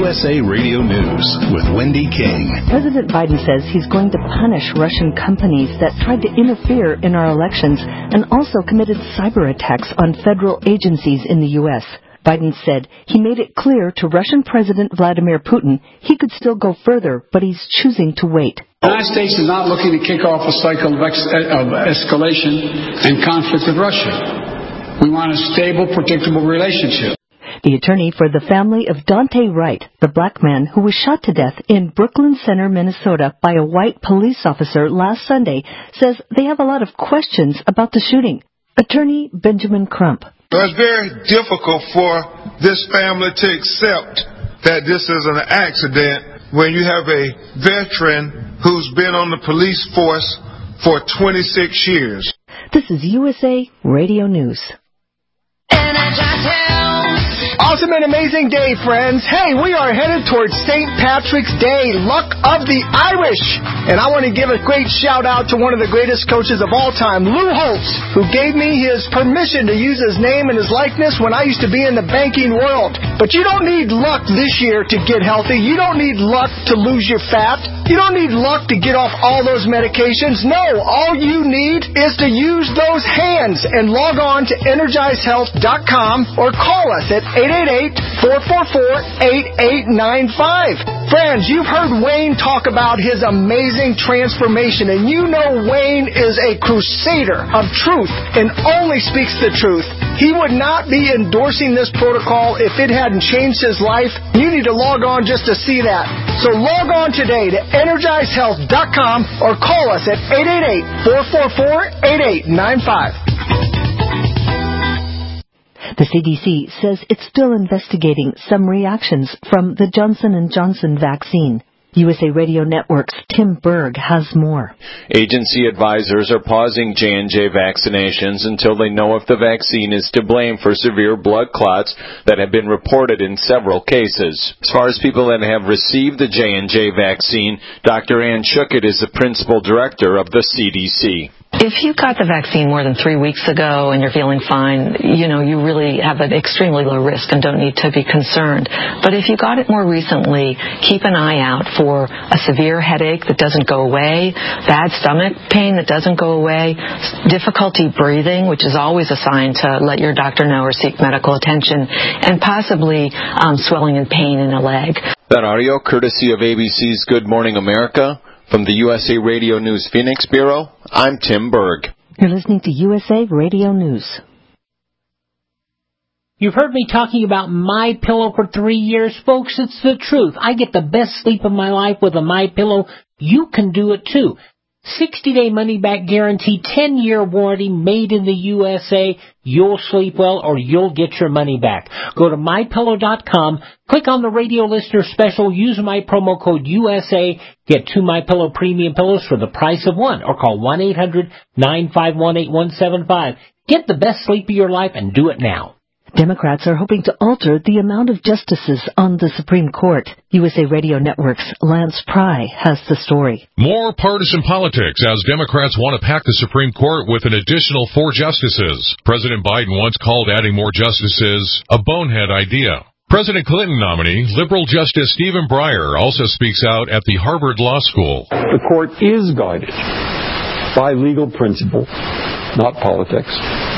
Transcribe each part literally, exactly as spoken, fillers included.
S A Radio News with Wendy King. President Biden says he's going to punish Russian companies that tried to interfere in our elections and also committed cyber attacks on federal agencies in the U S Biden said he made it clear to Russian President Vladimir Putin he could still go further, but he's choosing to wait. The United States is not looking to kick off a cycle of, ex- of escalation and conflict with Russia. We want a stable, predictable relationship. The attorney for the family of Daunte Wright, the black man who was shot to death in Brooklyn Center, Minnesota, by a white police officer last Sunday, says they have a lot of questions about the shooting. Attorney Benjamin Crump. It's very difficult for this family to accept that this is an accident when you have a veteran who's been on the police force for twenty-six years. This is U S A Radio News. Awesome and amazing day, friends. Hey, we are headed towards Saint Patrick's Day, Luck of the Irish. And I want to give a great shout out to one of the greatest coaches of all time, Lou Holtz, who gave me his permission to use his name and his likeness when I used to be in the banking world. But you don't need luck this year to get healthy. You don't need luck to lose your fat. You don't need luck to get off all those medications. No, all you need is to use those hands and log on to energize health dot com or call us at eight eight eight, four four four, eight eight nine five. Friends, you've heard Wayne talk about his amazing transformation, and you know Wayne is a crusader of truth and only speaks the truth. He would not be endorsing this protocol if it hadn't changed his life. You need to log on just to see that. So log on today to energize health dot com or call us at eight eight eight, four four four, eight eight nine five. The C D C says it's still investigating some reactions from the Johnson and Johnson vaccine. U S A Radio Network's Tim Berg has more. Agency advisors are pausing J and J vaccinations until they know if the vaccine is to blame for severe blood clots that have been reported in several cases. As far as people that have received the J and J vaccine, Doctor Ann Schuckett is the principal director of the C D C. If you got the vaccine more than three weeks ago and you're feeling fine, you know, you really have an extremely low risk and don't need to be concerned. But if you got it more recently, keep an eye out for a severe headache that doesn't go away, bad stomach pain that doesn't go away, difficulty breathing, which is always a sign to let your doctor know or seek medical attention, and possibly um, swelling and pain in a leg. That audio courtesy of A B C's Good Morning America. From the U S A Radio News Phoenix Bureau, I'm Tim Berg. You're listening to U S A Radio News. You've heard me talking about MyPillow for three years, folks. It's the truth. I get the best sleep of my life with a MyPillow. You can do it too. sixty-day money-back guarantee, ten-year warranty, made in the U S A. You'll sleep well or you'll get your money back. Go to my pillow dot com, click on the radio listener special, use my promo code U S A, get two MyPillow premium pillows for the price of one, or call one eight hundred, nine five one, eight one seven five. Get the best sleep of your life and do it now. Democrats are hoping to alter the amount of justices on the Supreme Court. U S A Radio Network's Lance Pry has the story. More partisan politics as Democrats want to pack the Supreme Court with an additional four justices. President Biden once called adding more justices a bonehead idea. President Clinton nominee, liberal Justice Stephen Breyer, also speaks out at the Harvard Law School. The court is guided by legal principle, not politics.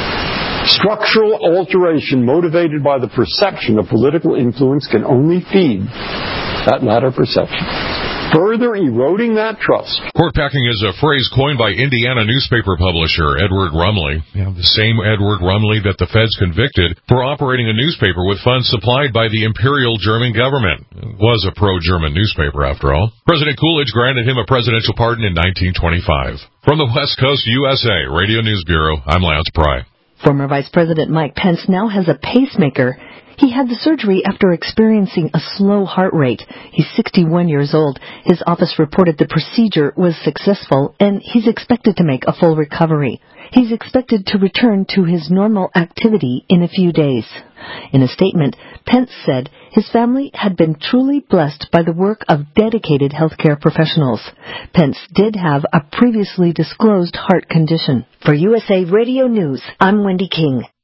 Structural alteration motivated by the perception of political influence can only feed that latter perception, further eroding that trust. Court packing is a phrase coined by Indiana newspaper publisher Edward Rumley, you know, the same Edward Rumley that the feds convicted for operating a newspaper with funds supplied by the Imperial German government. It was a pro-German newspaper, after all. President Coolidge granted him a presidential pardon in nineteen twenty-five. From the West Coast U S A Radio News Bureau, I'm Lance Pry. Former Vice President Mike Pence now has a pacemaker. He had the surgery after experiencing a slow heart rate. He's sixty-one years old. His office reported the procedure was successful, and he's expected to make a full recovery. He's expected to return to his normal activity in a few days. In a statement, Pence said his family had been truly blessed by the work of dedicated healthcare professionals. Pence did have a previously disclosed heart condition. For U S A Radio News, I'm Wendy King.